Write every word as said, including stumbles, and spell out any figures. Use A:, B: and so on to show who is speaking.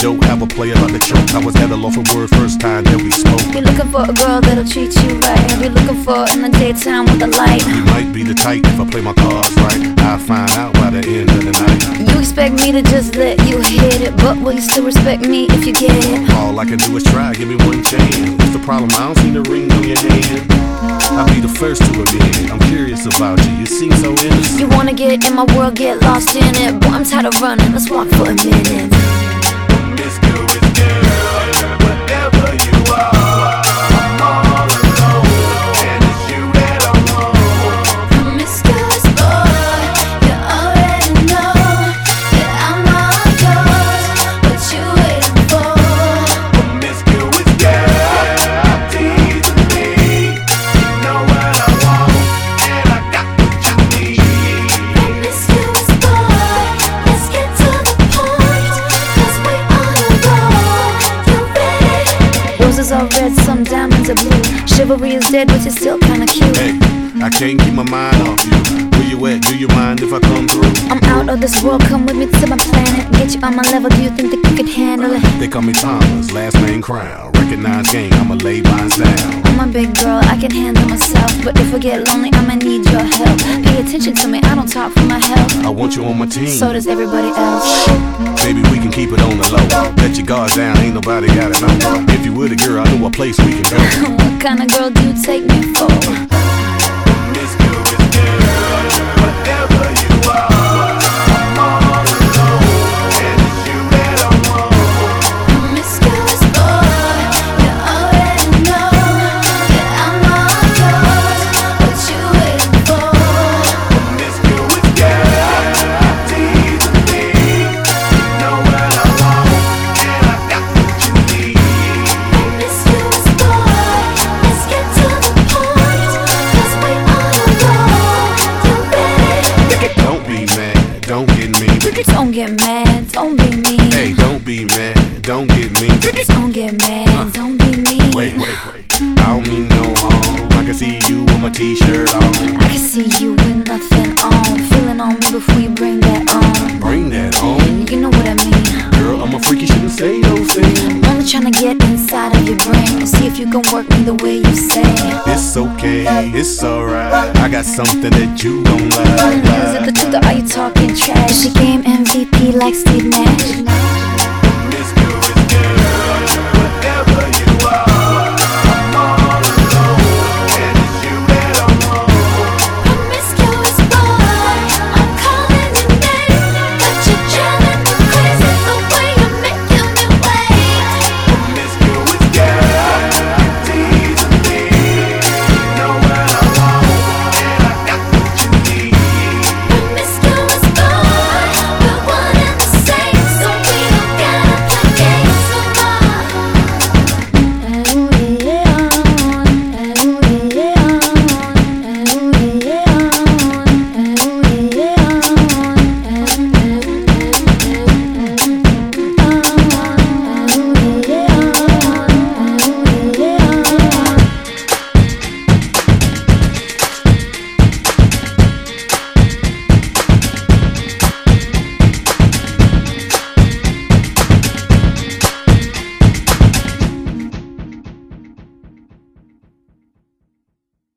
A: joke, have a play about the choke. I was at a loss for word first time that we spoke.
B: You're looking for a girl that'll treat you right. You're looking for in the daytime with the light.
A: You might be the type if I play my cards right. I'll find out by the end of the night.
B: You expect me to just let you hit it, but will you still respect me if you get it?
A: All I can do is try, give me one chance. What's the problem? I don't see the ring on your hand. I'll be the first to admit, I'm curious about you, you seem so innocent.
B: You wanna get in my world, get lost in it. Boy, I'm tired of running, let's walk for a minute.
A: Miss Good with girl, whatever you are, I'm all alone, and it's you that I want.
B: Promiscuous boy, you already know that I'm all yours. What you waiting for?
A: Miss Good with girl, teasing me. You know what I want, and I got what you need.
B: Promiscuous boy, let's get to the point, 'cause we on a roll. You ready? Roses are red, some diamonds are blue. Chivalry is dead, but you're still kinda cute.
A: Hey, I can't keep my mind off you. Where you at? Do you mind if I come through?
B: I'm out of this world, come with me to my planet. Get you on my level, do you think that you could handle it?
A: They call me Thomas, last name Crown. Recognize gang, I'ma lay mine down.
B: I'm a big girl, I can handle myself. But if I get lonely, I'ma need your help. Pay attention to me, I don't talk for my health.
A: I want you on my team.
B: So does everybody else.
A: Baby, we can keep it on the low. Let your guard down, ain't nobody gotta know. If you were the girl, I know a place we can go.
B: What kind of girl do you take me for?
A: Miss Good with girl, whatever you are, I'm all alone, and it's you that I want.
B: Promiscuous boy, you already know that I'm all yours. What you waiting for?
A: Miss Good with girl, teasing me. You know what I want, and I got what you need.
B: Promiscuous boy, let's get to the point, 'cause we on a roll. You ready?
A: Don't be mad, don't get me.
B: Don't get mad, don't be mean.
A: Hey, don't be mad, don't get me.
B: Don't get mad, don't be mean.
A: Wait, wait, wait. I don't mean no harm. I can see you with my t-shirt on.
B: I can see you with nothing on. Feeling on me before you bring that on.
A: Bring that on.
B: You know what I mean.
A: Girl, I'm a freak, you shouldn't say those things.
B: I'm only tryna get inside of your brain and see if you can work me the way you say.
A: It's okay, it's alright. I got something that you don't like.
B: Is it the truth or are you talking trash? Is she game M V P like Steve Nash?